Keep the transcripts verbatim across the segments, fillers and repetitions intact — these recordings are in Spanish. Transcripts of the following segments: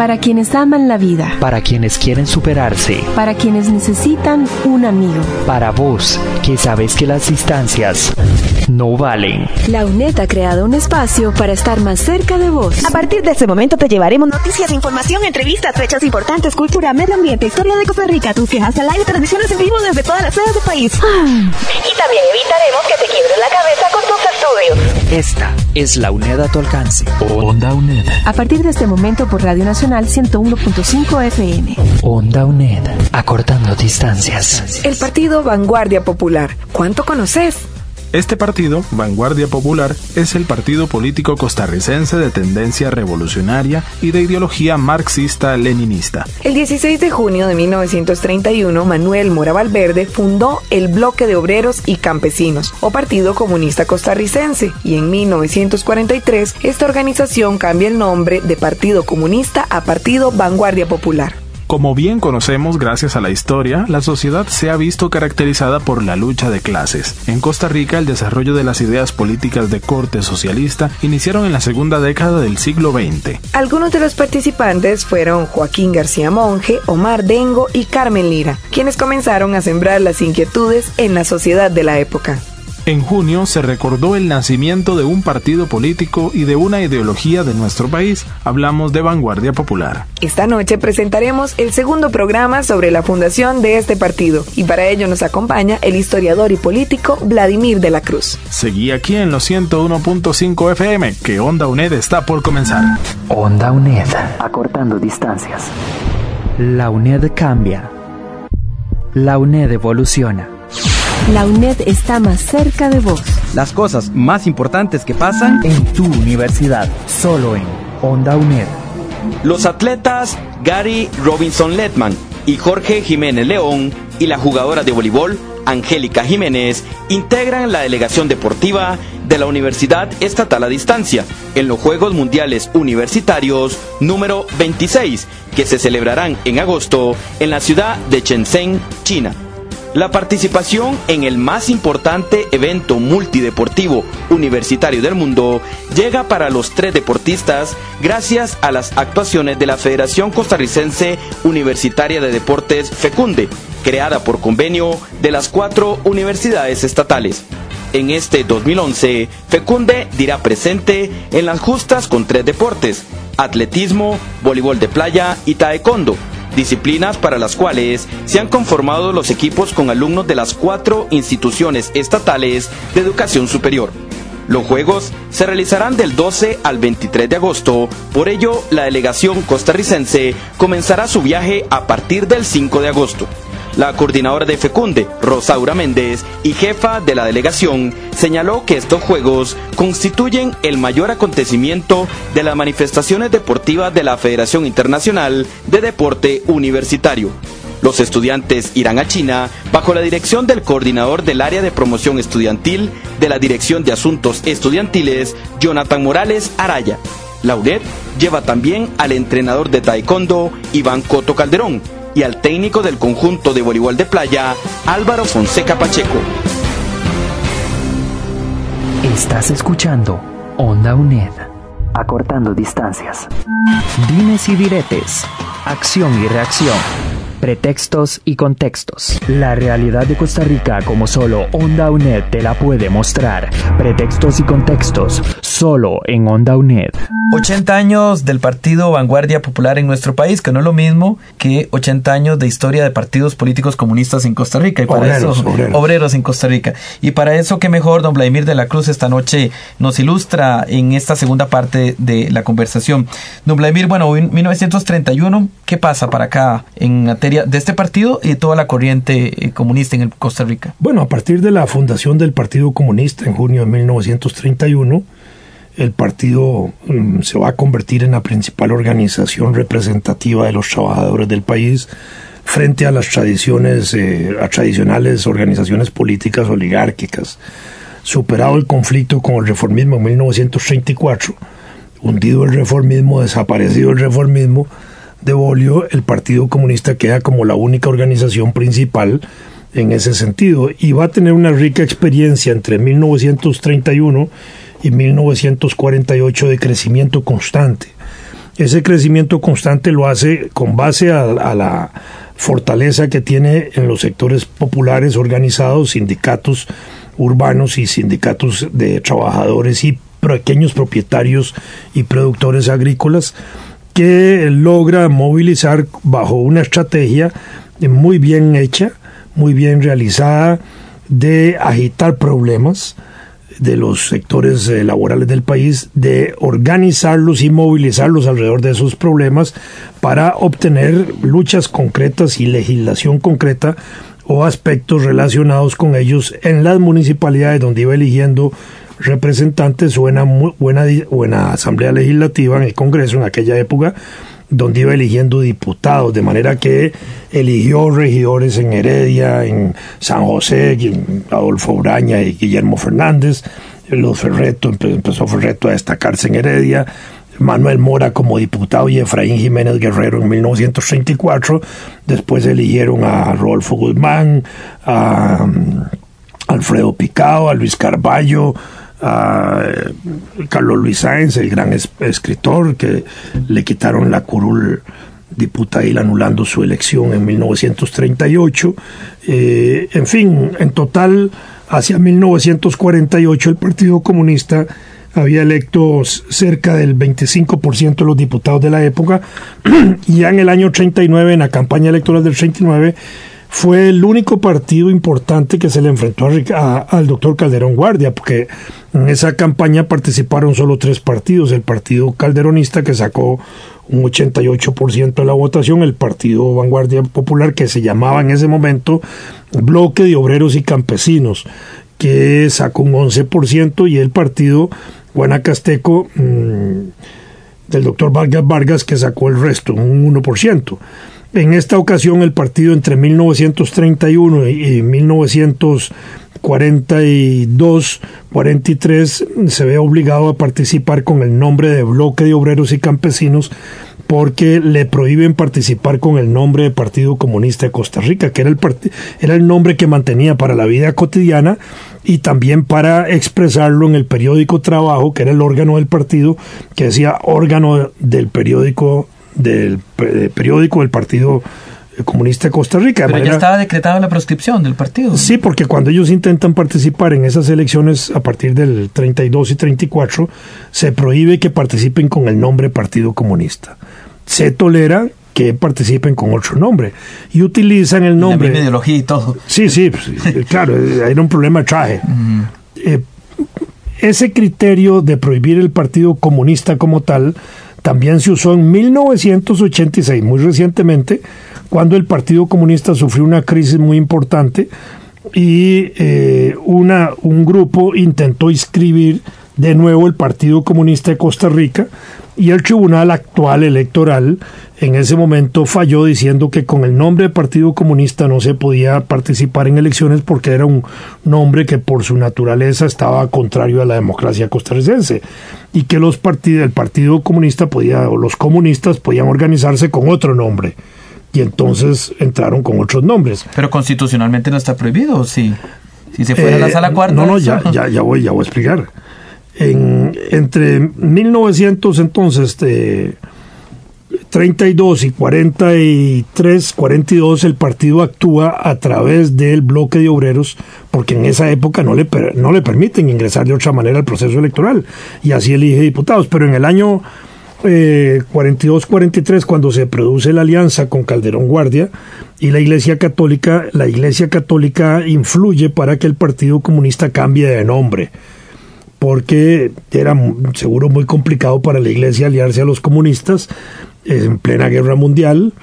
Para quienes aman la vida. Para quienes quieren superarse. Para quienes necesitan un amigo. Para vos, que sabes que las distancias no valen. La UNED ha creado un espacio para estar más cerca de vos. A partir de este momento te llevaremos noticias, información, entrevistas, fechas importantes, cultura, medio ambiente, historia de Costa Rica, tus quejas al aire, transmisiones en vivo desde todas las sedes del país. Ah. Y también evitaremos que te quiebres la cabeza con tus estudios. Esta es la UNED a tu alcance. Onda UNED. A partir de este momento por Radio Nacional ciento uno punto cinco F M. Onda UNED, acortando distancias. El partido Vanguardia Popular. ¿Cuánto conoces? Este partido, Vanguardia Popular, es el partido político costarricense de tendencia revolucionaria y de ideología marxista-leninista. El dieciséis de junio de mil novecientos treinta y uno, Manuel Mora Valverde fundó el Bloque de Obreros y Campesinos, o Partido Comunista Costarricense, y en mil novecientos cuarenta y tres esta organización cambia el nombre de Partido Comunista a Partido Vanguardia Popular. Como bien conocemos gracias a la historia, la sociedad se ha visto caracterizada por la lucha de clases. En Costa Rica, el desarrollo de las ideas políticas de corte socialista iniciaron en la segunda década del siglo veinte. Algunos de los participantes fueron Joaquín García Monge, Omar Dengo y Carmen Lira, quienes comenzaron a sembrar las inquietudes en la sociedad de la época. En junio se recordó el nacimiento de un partido político y de una ideología de nuestro país. Hablamos de Vanguardia Popular. Esta noche presentaremos el segundo programa sobre la fundación de este partido y para ello nos acompaña el historiador y político Vladimir de la Cruz. Seguí aquí en los ciento uno punto cinco F M, que Onda UNED está por comenzar. Onda UNED, acortando distancias. La UNED cambia. La UNED evoluciona. La UNED está más cerca de vos. Las cosas más importantes que pasan en tu universidad, solo en Onda UNED. Los atletas Gary Robinson Letman y Jorge Jiménez León y la jugadora de voleibol Angélica Jiménez integran la delegación deportiva de la Universidad Estatal a Distancia en los Juegos Mundiales Universitarios número veintiséis, que se celebrarán en agosto en la ciudad de Shenzhen, China. La participación en el más importante evento multideportivo universitario del mundo llega para los tres deportistas gracias a las actuaciones de la Federación Costarricense Universitaria de Deportes FECUNDE, creada por convenio de las cuatro universidades estatales. En este dos mil once, FECUNDE dirá presente en las justas con tres deportes: atletismo, voleibol de playa y taekwondo, disciplinas para las cuales se han conformado los equipos con alumnos de las cuatro instituciones estatales de educación superior. Los Juegos se realizarán del doce al veintitrés de agosto, por ello la delegación costarricense comenzará su viaje a partir del cinco de agosto. La coordinadora de FECUNDE, Rosaura Méndez, y jefa de la delegación, señaló que estos Juegos constituyen el mayor acontecimiento de las manifestaciones deportivas de la Federación Internacional de Deporte Universitario. Los estudiantes irán a China bajo la dirección del coordinador del área de promoción estudiantil de la Dirección de Asuntos Estudiantiles, Jonathan Morales Araya. La UNED lleva también al entrenador de taekwondo, Iván Coto Calderón, y al técnico del conjunto de voleibol de playa, Álvaro Fonseca Pacheco. Estás escuchando Onda UNED, acortando distancias. Dimes y diretes, acción y reacción, pretextos y contextos. La realidad de Costa Rica como solo Onda UNED te la puede mostrar. Pretextos y contextos, solo en Onda UNED. ochenta años del Partido Vanguardia Popular en nuestro país, que no es lo mismo que ochenta años de historia de partidos políticos comunistas en Costa Rica. Y para obreros, eso, obreros. obreros en Costa Rica. Y para eso, qué mejor, don Vladimir de la Cruz esta noche nos ilustra en esta segunda parte de la conversación. Don Vladimir, bueno, en mil novecientos treinta y uno, ¿qué pasa para acá en materia de este partido y de toda la corriente eh, comunista en Costa Rica? Bueno, a partir de la fundación del Partido Comunista en junio de mil novecientos treinta y uno, el partido um, se va a convertir en la principal organización representativa de los trabajadores del país frente a las tradiciones, eh, a tradicionales organizaciones políticas oligárquicas. Superado el conflicto con el reformismo en mil novecientos treinta y cuatro, hundido el reformismo, desaparecido el reformismo de Bolio, el Partido Comunista queda como la única organización principal en ese sentido y va a tener una rica experiencia entre mil novecientos treinta y uno y mil novecientos cuarenta y ocho de crecimiento constante. Ese crecimiento constante lo hace con base a, a la fortaleza que tiene en los sectores populares organizados, sindicatos urbanos y sindicatos de trabajadores y pequeños propietarios y productores agrícolas, que logra movilizar bajo una estrategia muy bien hecha, muy bien realizada, de agitar problemas de los sectores eh, laborales del país, de organizarlos y movilizarlos alrededor de esos problemas para obtener luchas concretas y legislación concreta o aspectos relacionados con ellos en las municipalidades donde iba eligiendo representantes o en la buena, buena asamblea legislativa en el Congreso en aquella época, donde iba eligiendo diputados, de manera que eligió regidores en Heredia, en San José, en Adolfo Braña y Guillermo Fernández, los Ferreto, empezó Ferreto a destacarse en Heredia, Manuel Mora como diputado y Efraín Jiménez Guerrero en mil novecientos treinta y cuatro, después eligieron a Rodolfo Guzmán, a um, Alfredo Picado, a Luis Carballo, a Carlos Luis Sáenz, el gran es- escritor, que le quitaron la curul diputadil anulando su elección en mil novecientos treinta y ocho. Eh, en fin, en total, hacia mil novecientos cuarenta y ocho el Partido Comunista había electo cerca del veinticinco por ciento de los diputados de la época, y ya en el año treinta y nueve, en la campaña electoral del treinta y nueve, fue el único partido importante que se le enfrentó a, a, al doctor Calderón Guardia, porque en esa campaña participaron solo tres partidos: el Partido Calderonista, que sacó un ochenta y ocho por ciento de la votación, el Partido Vanguardia Popular, que se llamaba en ese momento Bloque de Obreros y Campesinos, que sacó un once por ciento, y el Partido Guanacasteco mmm, del doctor Vargas Vargas, que sacó el resto, un uno por ciento. En esta ocasión, el partido entre mil novecientos treinta y uno y mil novecientos cuarenta y dos cuarenta y tres se ve obligado a participar con el nombre de Bloque de Obreros y Campesinos, porque le prohíben participar con el nombre de Partido Comunista de Costa Rica, que era el, part- era el nombre que mantenía para la vida cotidiana y también para expresarlo en el periódico Trabajo, que era el órgano del partido, que decía órgano del periódico del periódico del Partido Comunista de Costa Rica. Pero manera, ya estaba decretada la proscripción del partido. Sí, porque cuando ellos intentan participar en esas elecciones a partir del treinta y dos y treinta y cuatro, se prohíbe que participen con el nombre Partido Comunista. Se tolera que participen con otro nombre y utilizan el nombre. La misma ideología y todo. Sí, sí, pues, claro, era un problema de traje. Uh-huh. Eh, ese criterio de prohibir el Partido Comunista como tal también se usó en mil novecientos ochenta y seis, muy recientemente, cuando el Partido Comunista sufrió una crisis muy importante y eh, una, un grupo intentó inscribir de nuevo el Partido Comunista de Costa Rica, y el tribunal actual electoral en ese momento falló diciendo que con el nombre de Partido Comunista no se podía participar en elecciones porque era un nombre que por su naturaleza estaba contrario a la democracia costarricense, y que los partidos, el Partido Comunista podía, o los comunistas podían organizarse con otro nombre, y entonces entraron con otros nombres. Pero constitucionalmente no está prohibido, sí. Si se fuera eh, a la sala cuarta. No, no, ya, ya, ya voy, ya voy a explicar. En, entre mil novecientos entonces de treinta y dos y cuarenta y tres, cuarenta y dos, el partido actúa a través del Bloque de Obreros, porque en esa época no le, no le permiten ingresar de otra manera al proceso electoral, y así elige diputados. Pero en el año eh, cuarenta y dos cuarenta y tres, cuando se produce la alianza con Calderón Guardia y la Iglesia Católica, la Iglesia Católica influye para que el Partido Comunista cambie de nombre, porque era seguro muy complicado para la Iglesia aliarse a los comunistas en plena guerra mundial,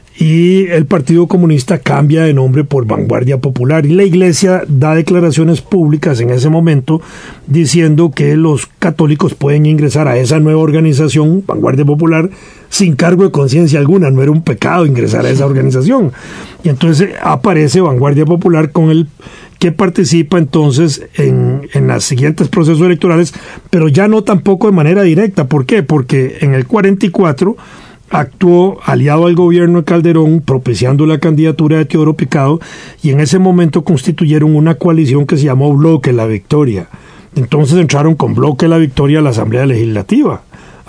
y el Partido Comunista cambia de nombre por Vanguardia Popular, y la Iglesia da declaraciones públicas en ese momento diciendo que los católicos pueden ingresar a esa nueva organización, Vanguardia Popular, sin cargo de conciencia alguna. No era un pecado ingresar a esa organización, y entonces aparece Vanguardia Popular con el que participa entonces en, en los siguientes procesos electorales, pero ya no tampoco de manera directa. ¿Por qué? Porque en el cuarenta y cuatro actuó aliado al gobierno de Calderón, propiciando la candidatura de Teodoro Picado, y en ese momento constituyeron una coalición que se llamó Bloque La Victoria. Entonces entraron con Bloque La Victoria a la Asamblea Legislativa,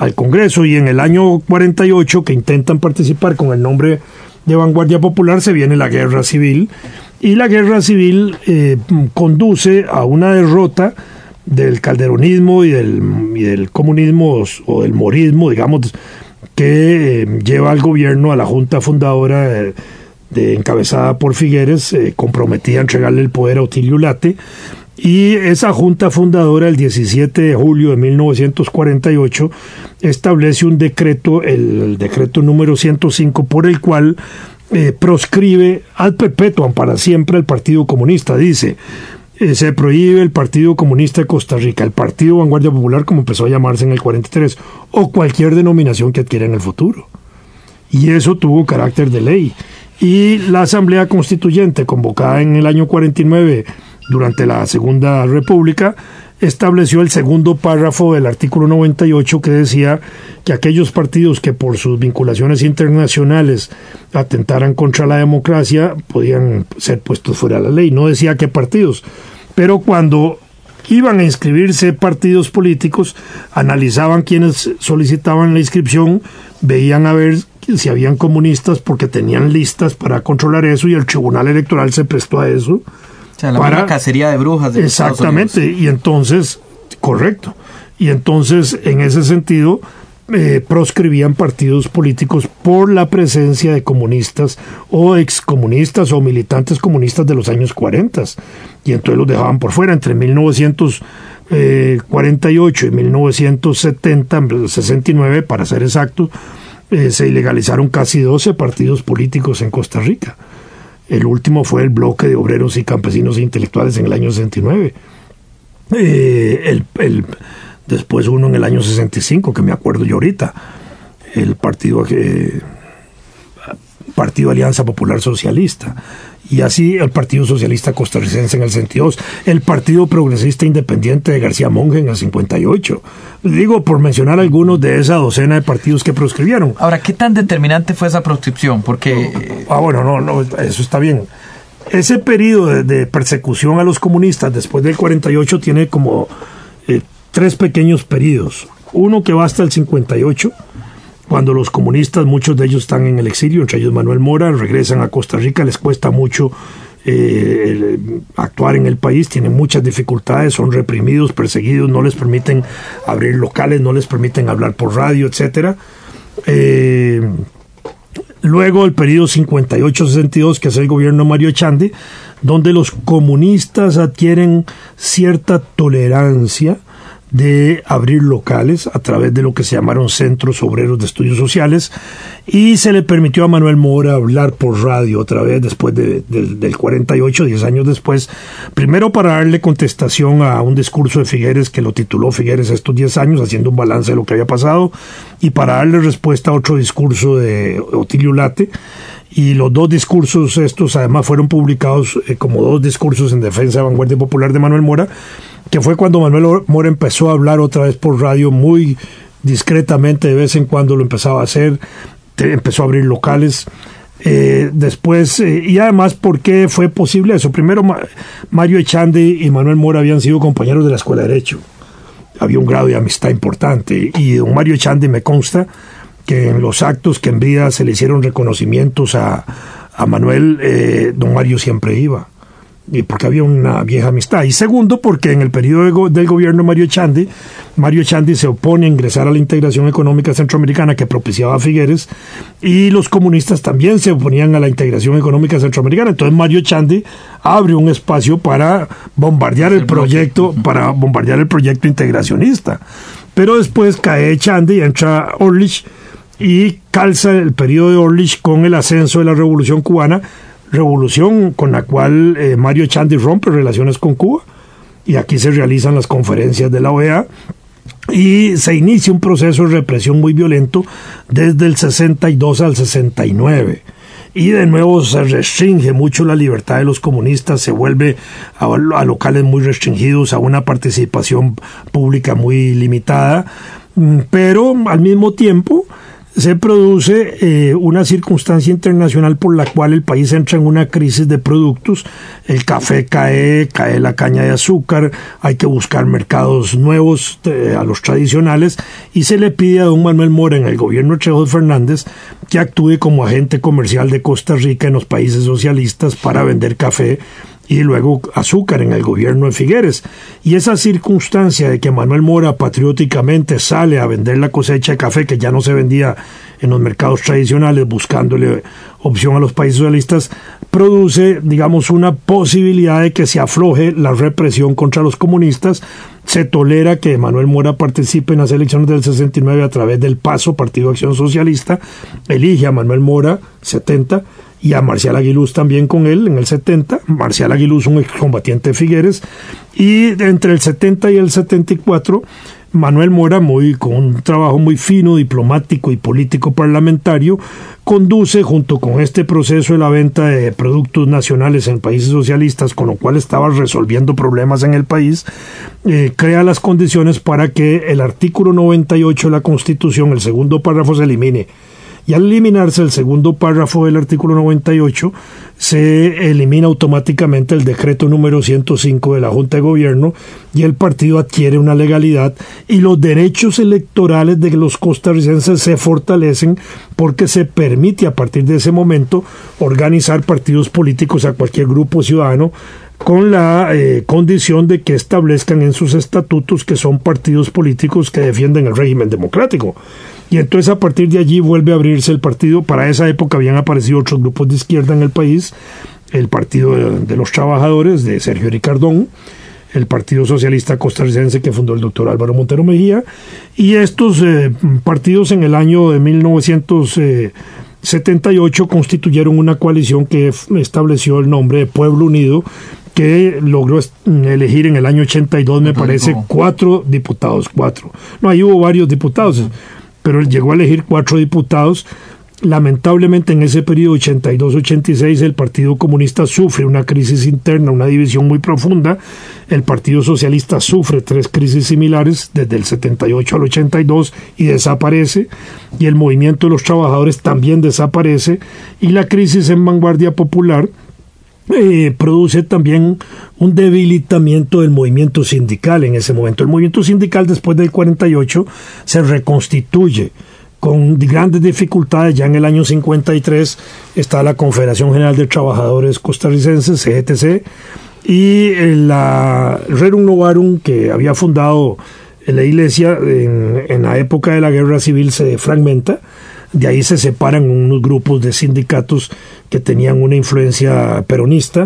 al Congreso, y en el año cuarenta y ocho, que intentan participar con el nombre de Vanguardia Popular, se viene la guerra civil, y la guerra civil eh, conduce a una derrota del calderonismo y del, y del comunismo o del morismo, digamos, que eh, lleva al gobierno, a la junta fundadora de, de, encabezada por Figueres, eh, comprometida a entregarle el poder a Otilio Ulate, y esa junta fundadora el diecisiete de julio de mil novecientos cuarenta y ocho establece un decreto, el, el decreto número ciento cinco, por el cual eh, proscribe ad perpetuam, para siempre, el Partido Comunista. Dice: se prohíbe el Partido Comunista de Costa Rica, el Partido Vanguardia Popular, como empezó a llamarse en el cuarenta y tres, o cualquier denominación que adquiera en el futuro. Y eso tuvo carácter de ley. Y la Asamblea Constituyente, convocada en el año cuarenta y nueve, durante la Segunda República, estableció el segundo párrafo del artículo noventa y ocho, que decía que aquellos partidos que por sus vinculaciones internacionales atentaran contra la democracia podían ser puestos fuera de la ley. No decía qué partidos, pero cuando iban a inscribirse partidos políticos, analizaban quienes solicitaban la inscripción, veían a ver si habían comunistas, porque tenían listas para controlar eso, y el Tribunal Electoral se prestó a eso. O sea, la para, cacería de brujas de exactamente, y entonces, correcto, y entonces en ese sentido eh, proscribían partidos políticos por la presencia de comunistas o excomunistas o militantes comunistas de los años cuarenta, y entonces los dejaban por fuera. Entre mil novecientos cuarenta y ocho y mil novecientos setenta, sesenta y nueve para ser exactos, eh, se ilegalizaron casi doce partidos políticos en Costa Rica. El último fue el Bloque de Obreros y Campesinos e Intelectuales en el año sesenta y nueve. Eh, el, el, después uno en el año sesenta y cinco, que me acuerdo yo ahorita, el Partido, eh, Partido Alianza Popular Socialista. Y así el Partido Socialista Costarricense en el sesenta y dos, el Partido Progresista Independiente de García Monge en el cincuenta y ocho. Digo, por mencionar algunos de esa docena de partidos que proscribieron. Ahora, ¿qué tan determinante fue esa proscripción? Porque... Ah, bueno, no, no, eso está bien. Ese periodo de, de persecución a los comunistas después del cuarenta y ocho tiene como eh, tres pequeños periodos. Uno que va hasta el cincuenta y ocho, cuando los comunistas, muchos de ellos están en el exilio, entre ellos Manuel Mora, regresan a Costa Rica, les cuesta mucho eh, el, actuar en el país, tienen muchas dificultades, son reprimidos, perseguidos, no les permiten abrir locales, no les permiten hablar por radio, etcétera. Eh, luego el periodo cincuenta y ocho sesenta y dos, que es el gobierno de Mario Echandi, donde los comunistas adquieren cierta tolerancia de abrir locales a través de lo que se llamaron Centros Obreros de Estudios Sociales, y se le permitió a Manuel Mora hablar por radio otra vez después de, de, del cuarenta y ocho, diez años después, primero para darle contestación a un discurso de Figueres que lo tituló Figueres estos diez años, haciendo un balance de lo que había pasado, y para darle respuesta a otro discurso de Otilio Ulate. Y los dos discursos estos además fueron publicados eh, como dos discursos en defensa de Vanguardia Popular de Manuel Mora, que fue cuando Manuel Mora empezó a hablar otra vez por radio muy discretamente, de vez en cuando lo empezaba a hacer, te, empezó a abrir locales. Eh, después, eh, y además, ¿por qué fue posible eso? Primero, Ma- Mario Echandi y Manuel Mora habían sido compañeros de la Escuela de Derecho. Había un grado de amistad importante, y don Mario Echandi me consta que en los actos que en vida se le hicieron reconocimientos a, a Manuel, eh, don Mario siempre iba, y porque había una vieja amistad. Y segundo, porque en el periodo de go- del gobierno de Mario Echandi, Mario Echandi se opone a ingresar a la integración económica centroamericana que propiciaba a Figueres, y los comunistas también se oponían a la integración económica centroamericana. Entonces Mario Echandi abre un espacio para bombardear el proyecto, para bombardear el proyecto integracionista. Pero después cae Echandi y entra Orlich, y calza el periodo de Orlich con el ascenso de la Revolución Cubana, revolución con la cual eh, Mario Echandi rompe relaciones con Cuba, y aquí se realizan las conferencias de la O E A, y se inicia un proceso de represión muy violento desde el sesenta y dos al sesenta y nueve, y de nuevo se restringe mucho la libertad de los comunistas, se vuelve a, a locales muy restringidos, a una participación pública muy limitada, pero al mismo tiempo se produce eh, una circunstancia internacional por la cual el país entra en una crisis de productos. El café cae, cae la caña de azúcar, hay que buscar mercados nuevos eh, a los tradicionales, y se le pide a don Manuel Mora en el gobierno de Trejos Fernández que actúe como agente comercial de Costa Rica en los países socialistas para vender café y luego azúcar en el gobierno de Figueres. Y esa circunstancia de que Manuel Mora patrióticamente sale a vender la cosecha de café que ya no se vendía en los mercados tradicionales, buscándole opción a los países socialistas, produce, digamos, una posibilidad de que se afloje la represión contra los comunistas. Se tolera que Manuel Mora participe en las elecciones del sesenta y nueve a través del PASO, Partido de Acción Socialista, elige a Manuel Mora, setenta, y a Marcial Aguiluz también con él en el setenta, Marcial Aguiluz, un excombatiente de Figueres, y entre el setenta y el setenta y cuatro, Manuel Mora, muy, con un trabajo muy fino, diplomático y político parlamentario, conduce junto con este proceso de la venta de productos nacionales en países socialistas, con lo cual estaba resolviendo problemas en el país, eh, crea las condiciones para que el artículo noventa y ocho de la Constitución, el segundo párrafo, se elimine. Y al eliminarse el segundo párrafo del artículo noventa y ocho, se elimina automáticamente el decreto número ciento cinco de la Junta de Gobierno y el partido adquiere una legalidad, y los derechos electorales de los costarricenses se fortalecen porque se permite a partir de ese momento organizar partidos políticos a cualquier grupo ciudadano, con la eh, condición de que establezcan en sus estatutos que son partidos políticos que defienden el régimen democrático. Y entonces a partir de allí vuelve a abrirse el partido. Para esa época habían aparecido otros grupos de izquierda en el país, el Partido de, de los Trabajadores de Sergio Ricardón, el Partido Socialista Costarricense que fundó el doctor Álvaro Montero Mejía, y estos eh, partidos en el año de mil novecientos setenta y ocho constituyeron una coalición que estableció el nombre de Pueblo Unido, que logró elegir en el año ochenta y dos, me parece, cuatro diputados, cuatro. No, ahí hubo varios diputados, pero él llegó a elegir cuatro diputados. Lamentablemente en ese periodo ochenta y dos ochenta y seis el Partido Comunista sufre una crisis interna, una división muy profunda. El Partido Socialista sufre tres crisis similares desde el setenta y ocho al ochenta y dos y desaparece, y el Movimiento de los Trabajadores también desaparece, y la crisis en Vanguardia Popular Eh, produce también un debilitamiento del movimiento sindical en ese momento. El movimiento sindical después del cuarenta y ocho se reconstituye con grandes dificultades. Ya en el año cincuenta y tres está la Confederación General de Trabajadores Costarricenses, C G T C, y la Rerum Novarum, que había fundado la Iglesia en, en la época de la Guerra Civil, se fragmenta. De ahí se separan unos grupos de sindicatos que tenían una influencia peronista,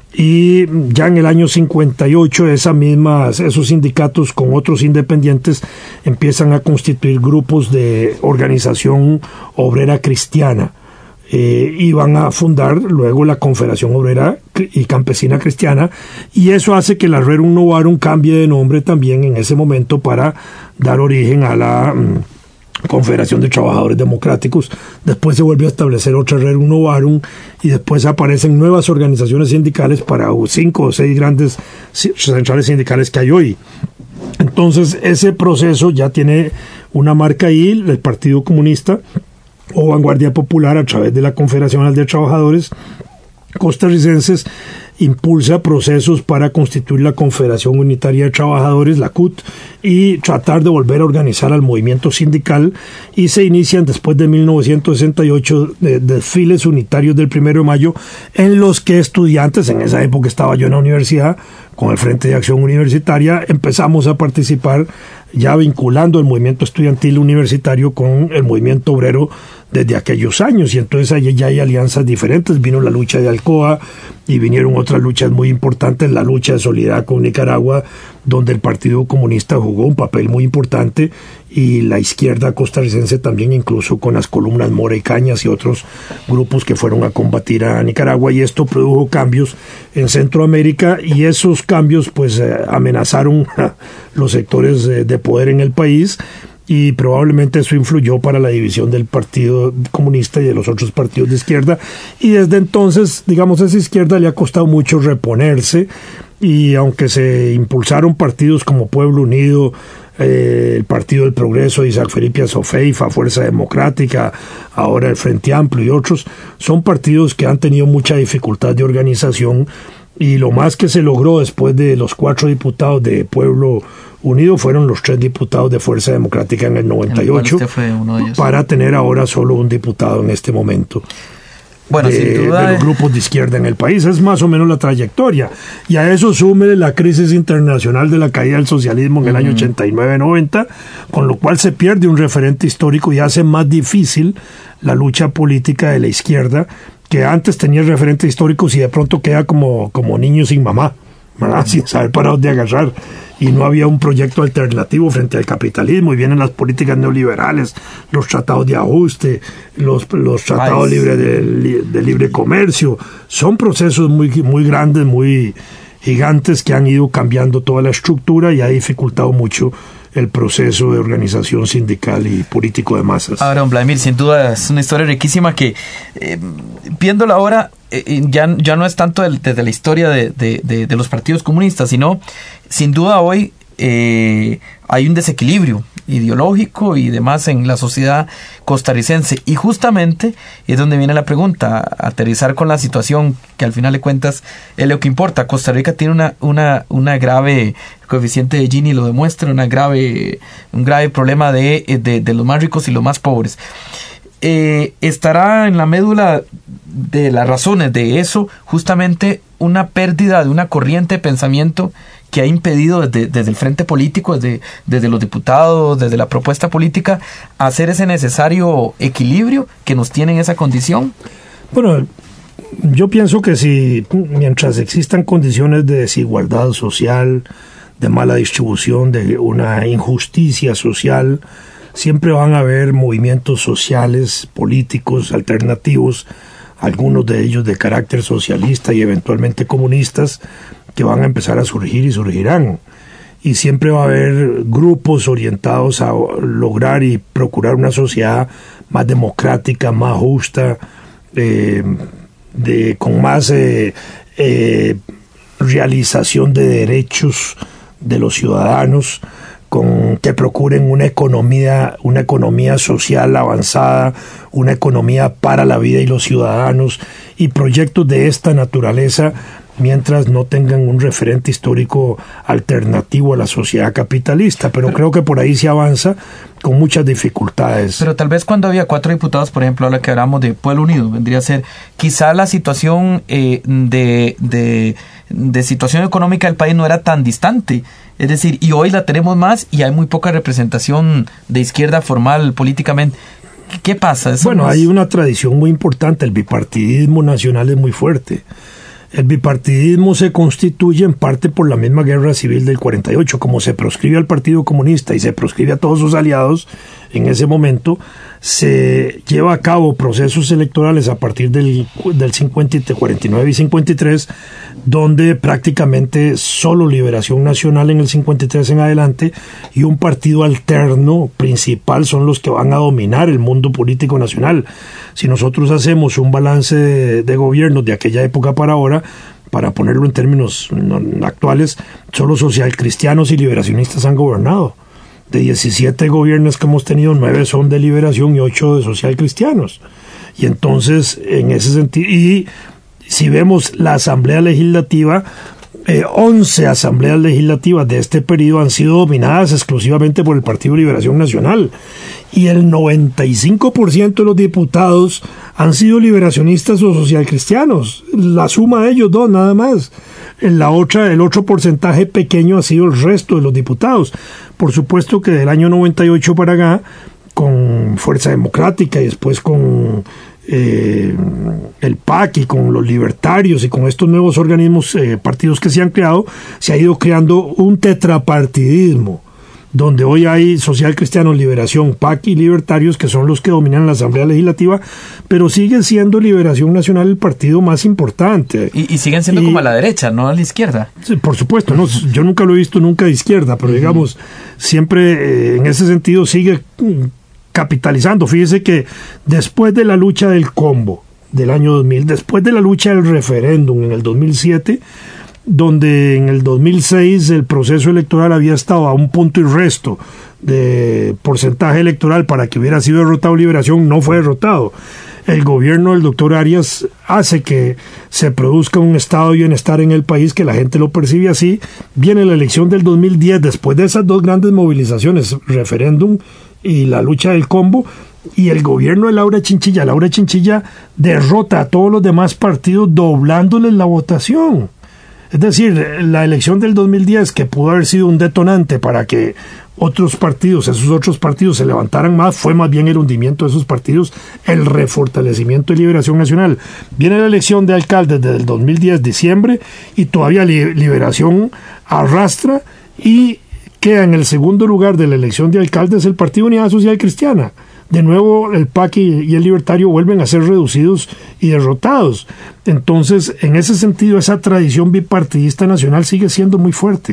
y ya en el año cincuenta y ocho esa misma, esos sindicatos con otros independientes empiezan a constituir grupos de organización obrera cristiana, eh, y van a fundar luego la Confederación Obrera y Campesina Cristiana, y eso hace que la Rerum Novarum cambie de nombre también en ese momento para dar origen a la mm, Confederación de Trabajadores Democráticos. Después se vuelve a establecer otra Rerum Novarum, y después aparecen nuevas organizaciones sindicales para cinco o seis grandes centrales sindicales que hay hoy. Entonces ese proceso ya tiene una marca ahí. El Partido Comunista o Vanguardia Popular, a través de la Confederación de Trabajadores Costarricenses, impulsa procesos para constituir la Confederación Unitaria de Trabajadores, la C U T, y tratar de volver a organizar al movimiento sindical, y se inician después de mil novecientos sesenta y ocho de, desfiles unitarios del primero de mayo, en los que estudiantes, en esa época estaba yo en la universidad, con el Frente de Acción Universitaria, empezamos a participar, ya vinculando el movimiento estudiantil universitario con el movimiento obrero desde aquellos años, y entonces allí ya hay alianzas diferentes. Vino la lucha de Alcoa y vinieron otras luchas muy importantes, la lucha de solidaridad con Nicaragua, donde el Partido Comunista jugó un papel muy importante, y la izquierda costarricense también, incluso con las columnas Mora y Cañas y otros grupos que fueron a combatir a Nicaragua, y esto produjo cambios en Centroamérica, y esos cambios pues eh, amenazaron a los sectores eh, de poder en el país, y probablemente eso influyó para la división del Partido Comunista y de los otros partidos de izquierda, y desde entonces, digamos, a esa izquierda le ha costado mucho reponerse, y aunque se impulsaron partidos como Pueblo Unido, eh, el Partido del Progreso de Isaac Felipe Azofeifa, Fuerza Democrática, ahora el Frente Amplio y otros, son partidos que han tenido mucha dificultad de organización, y lo más que se logró después de los cuatro diputados de Pueblo Unido fueron los tres diputados de Fuerza Democrática en el noventa y ocho, el fue uno de ellos, para tener ahora solo un diputado en este momento. Bueno, de, sin duda de los grupos de izquierda en el país. Es más o menos la trayectoria, y a eso súmele la crisis internacional de la caída del socialismo en el uh-huh. año ochenta y nueve noventa, con lo cual se pierde un referente histórico y hace más difícil la lucha política de la izquierda, que antes tenía referentes históricos y de pronto queda como, como niño sin mamá, ¿verdad? Sin saber para dónde agarrar, y no había un proyecto alternativo frente al capitalismo, y vienen las políticas neoliberales, los tratados de ajuste, los, los tratados libres de, de libre comercio. Son procesos muy, muy grandes, muy gigantes, que han ido cambiando toda la estructura y ha dificultado mucho el proceso de organización sindical y político de masas. Ahora, don Vladimir, sin duda es una historia riquísima que, eh, viéndola ahora, eh, ya, ya no es tanto el, desde la historia de, de, de, de los partidos comunistas, sino, sin duda hoy eh, hay un desequilibrio ideológico y demás en la sociedad costarricense, y justamente es donde viene la pregunta, aterrizar con la situación que al final de cuentas es lo que importa. Costa Rica tiene una, una, una grave, el coeficiente de Gini lo demuestra, una grave, un grave problema de, de, de los más ricos y los más pobres. Eh, estará en la médula de las razones de eso justamente una pérdida de una corriente de pensamiento que ha impedido desde, desde el frente político, desde, desde los diputados, desde la propuesta política, hacer ese necesario equilibrio que nos tiene en esa condición? Bueno, yo pienso que si mientras existan condiciones de desigualdad social, de mala distribución, de una injusticia social, siempre van a haber movimientos sociales, políticos, alternativos, algunos de ellos de carácter socialista y eventualmente comunistas, que van a empezar a surgir y surgirán. Y siempre va a haber grupos orientados a lograr y procurar una sociedad más democrática, más justa, eh, de, con más eh, eh, realización de derechos de los ciudadanos, con que procuren una economía, una economía social avanzada, una economía para la vida y los ciudadanos, y proyectos de esta naturaleza, mientras no tengan un referente histórico alternativo a la sociedad capitalista. Pero, pero creo que por ahí se avanza con muchas dificultades. Pero tal vez cuando había cuatro diputados, por ejemplo, ahora que hablamos de Pueblo Unido, vendría a ser quizá la situación eh, de, de, de situación económica del país no era tan distante. Es decir, y hoy la tenemos más y hay muy poca representación de izquierda formal políticamente. ¿Qué pasa? ¿Eso bueno, no es... hay una tradición muy importante. El bipartidismo nacional es muy fuerte. El bipartidismo se constituye en parte por la misma guerra civil del cuarenta y ocho, como se proscribe al Partido Comunista y se proscribe a todos sus aliados en ese momento. Se lleva a cabo procesos electorales a partir del, del cincuenta, cuarenta y nueve y cincuenta y tres, donde prácticamente solo Liberación Nacional en el cincuenta y tres en adelante y un partido alterno principal son los que van a dominar el mundo político nacional. Si nosotros hacemos un balance de, de gobiernos de aquella época para ahora, para ponerlo en términos actuales, solo socialcristianos y liberacionistas han gobernado. De diecisiete gobiernos que hemos tenido, nueve son de liberación y ocho de socialcristianos. Y entonces, en ese sentido, y si vemos la Asamblea Legislativa, eh, once asambleas legislativas de este periodo han sido dominadas exclusivamente por el Partido de Liberación Nacional. Y el noventa y cinco por ciento de los diputados han sido liberacionistas o socialcristianos. La suma de ellos dos, nada más. La otra, el otro porcentaje pequeño ha sido el resto de los diputados. Por supuesto que del año noventa y ocho para acá, con Fuerza Democrática y después con eh, el P A C y con los libertarios y con estos nuevos organismos, eh, partidos que se han creado, se ha ido creando un tetrapartidismo, donde hoy hay Social Cristianos, Liberación, P A C y Libertarios, que son los que dominan la Asamblea Legislativa, pero sigue siendo Liberación Nacional el partido más importante. Y, y siguen siendo y, como a la derecha, no a la izquierda. Sí, por supuesto, no, yo nunca lo he visto nunca de izquierda, pero uh-huh. digamos, siempre eh, en ese sentido sigue capitalizando. Fíjese que después de la lucha del combo del año dos mil, después de la lucha del referéndum en el dos mil siete, donde en el dos mil seis el proceso electoral había estado a un punto y resto de porcentaje electoral para que hubiera sido derrotado Liberación, no fue derrotado. El gobierno del doctor Arias hace que se produzca un estado de bienestar en el país, que la gente lo percibe así. Viene la elección del dos mil diez, después de esas dos grandes movilizaciones, referéndum y la lucha del combo, y el gobierno de Laura Chinchilla, Laura Chinchilla derrota a todos los demás partidos doblándoles la votación. Es decir, la elección del dos mil diez, que pudo haber sido un detonante para que otros partidos, esos otros partidos se levantaran más, fue más bien el hundimiento de esos partidos, el refortalecimiento de Liberación Nacional. Viene la elección de alcaldes desde el dos mil diez, diciembre, y todavía Liberación arrastra y queda en el segundo lugar de la elección de alcaldes el Partido Unidad Social Cristiana. De nuevo el P A C y el Libertario vuelven a ser reducidos y derrotados. Entonces, en ese sentido, esa tradición bipartidista nacional sigue siendo muy fuerte.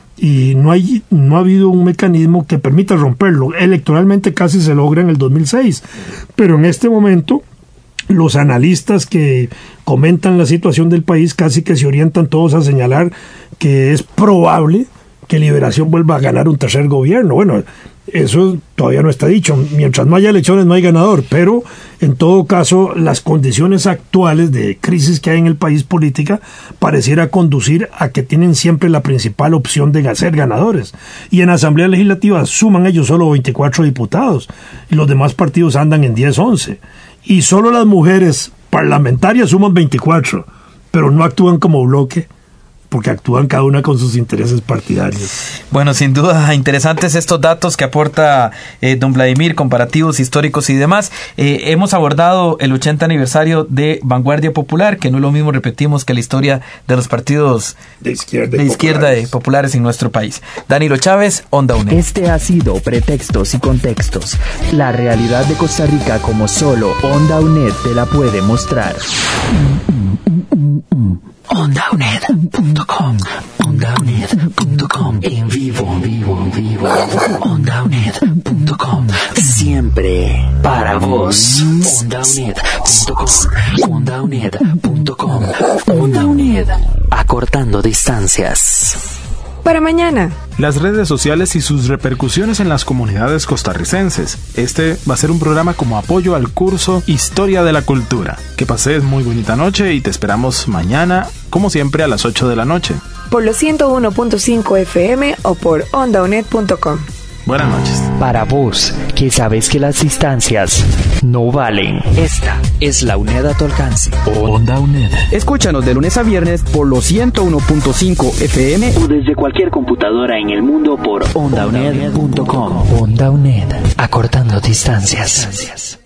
Y no hay no ha habido un mecanismo que permita romperlo. Electoralmente casi se logra en el dos mil seis. Pero en este momento, los analistas que comentan la situación del país casi que se orientan todos a señalar que es probable que Liberación vuelva a ganar un tercer gobierno. Bueno, eso todavía no está dicho. Mientras no haya elecciones no hay ganador, pero en todo caso las condiciones actuales de crisis que hay en el país política pareciera conducir a que tienen siempre la principal opción de ser ganadores. Y en Asamblea Legislativa suman ellos solo veinticuatro diputados y los demás partidos andan en diez, once. Y solo las mujeres parlamentarias suman veinticuatro, pero no actúan como bloque, porque actúan cada una con sus intereses partidarios. Bueno, sin duda interesantes estos datos que aporta eh, don Vladimir, comparativos, históricos y demás. Eh, hemos abordado el ochenta aniversario de Vanguardia Popular, que no es lo mismo, repetimos, que la historia de los partidos de izquierda, de y izquierda populares. y populares en nuestro país. Danilo Chávez, Onda UNED. Este ha sido Pretextos y Contextos, la realidad de Costa Rica como solo Onda UNED te la puede mostrar. onda u n e d punto com onda u n e d punto com En vivo, vivo, vivo. onda u n e d punto com Siempre para vos. onda u n e d punto com onda u n e d punto com Onda UNED, acortando distancias. Para mañana, Las redes sociales y sus repercusiones en las comunidades costarricenses. Este va a ser un programa como apoyo al curso Historia de la Cultura. Que pases muy bonita noche y te esperamos mañana, como siempre, a las ocho de la noche. por los ciento uno punto cinco F M o por onda u n e d punto com. Buenas noches. Para vos, que sabes que las distancias no valen. Esta es la UNED a tu alcance. Onda UNED. Escúchanos de lunes a viernes por los ciento uno punto cinco F M O desde cualquier computadora en el mundo por onda u n e d punto com. Onda UNED, acortando distancias.